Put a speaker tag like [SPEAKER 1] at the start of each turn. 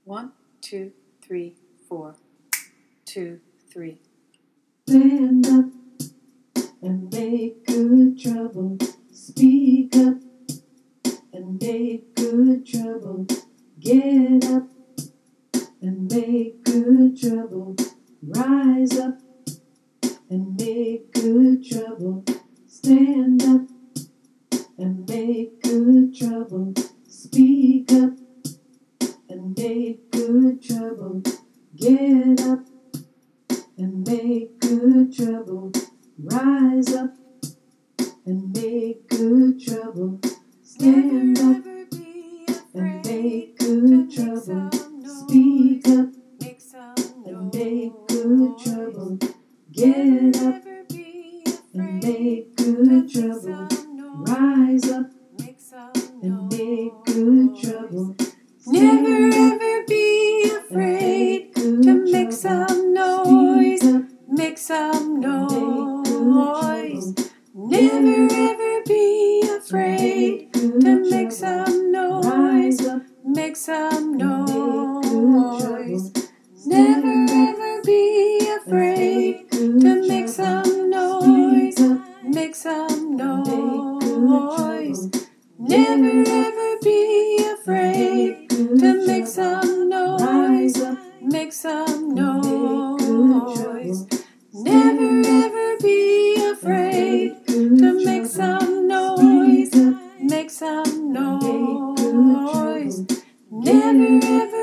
[SPEAKER 1] 1, 2, 3, 4. 2, 3.
[SPEAKER 2] Stand up and make good trouble. Speak up and make good trouble. Get up and make good trouble. Rise up and make good trouble. Stand up and make good trouble. Speak up and make good trouble. Get up and make good trouble. Rise up and make good trouble. Stand up and make good trouble. Speak up and make good trouble. Get up and make good trouble. Rise up and make good trouble.
[SPEAKER 1] Never ever be afraid to make some noise. Make some noise. Never ever be afraid to make some noise. Make some noise. Never ever be afraid to make some noise. Make some noise. Never ever be afraid to make some noise. Make some noise. Never ever be afraid to make some noise. Make some noise. Never ever